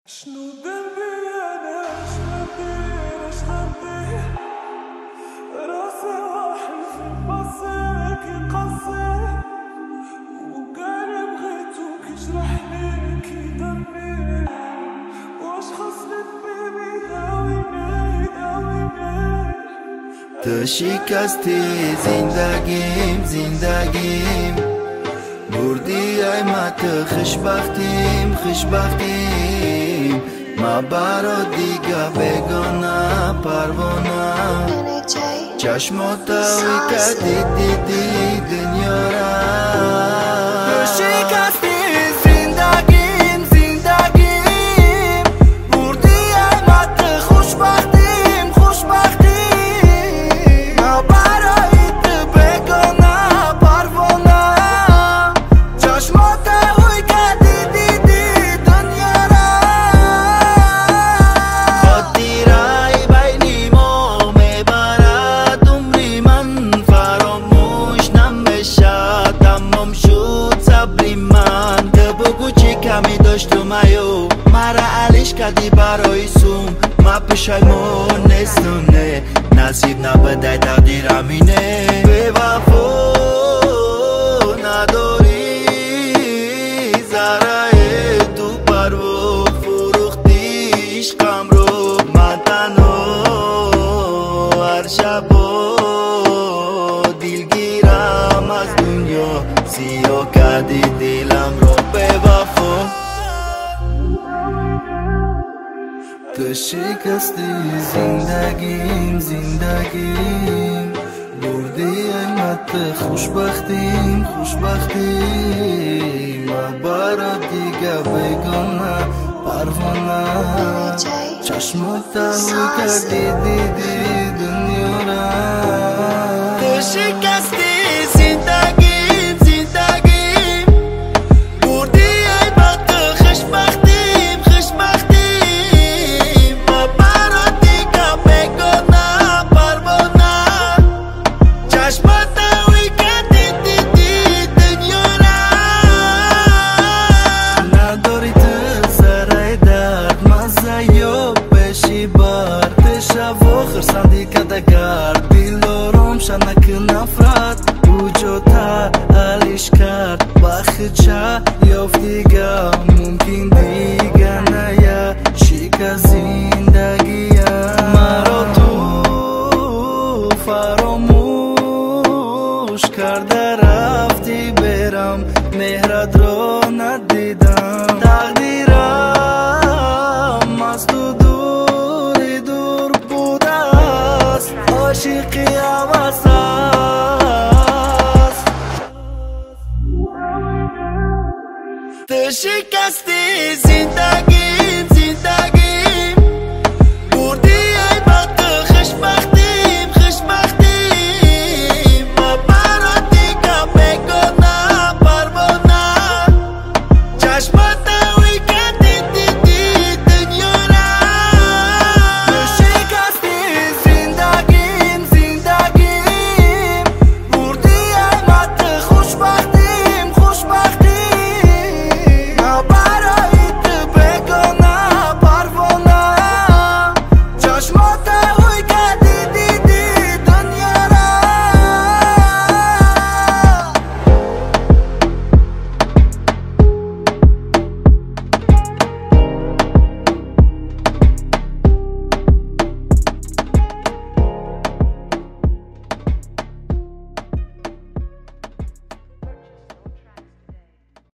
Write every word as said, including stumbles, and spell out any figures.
شنودردی أنا شنودي شنودي راسي واحد في البصير كي قصي وقالي بغيتو كي جرحني كي دمي واش خصني طبيبي داويني داويني تو شکستی زندگیم زندگیم بردی ای ما تو خوشبختیم خوشبختیم ما برا دیگه بگانه پروانه چشماتوی که دیدی دی دنیا را تو شکستی زندگیم زندگیم بردی ای ما تو خوشبختیم خوشبختیم ما برای تو بگانه پروانه چشماتوی که دیدی دی دنیا را خاطرای بین ما میبرد عمری من فراموش نمیشه تمام شد صبر من تو بگو چی کمی داشتم ایو مرا علیش کردی برای سوم ما پشیمون نیستونه نصیب نبوده تقدیر همینه به وفا نداری ذره تو پرو فروختی عشقم رو من تنها هر شب دلگیرم از دنیا سیاه کردی دلم رو به وفا تو شکستی زندگیم زندگیم بردی ایمت خوشبختیم خوشبختیم ما برا دیگه بگانه پروانه چشماتوی که دیدی دی دنیا را تو شکستی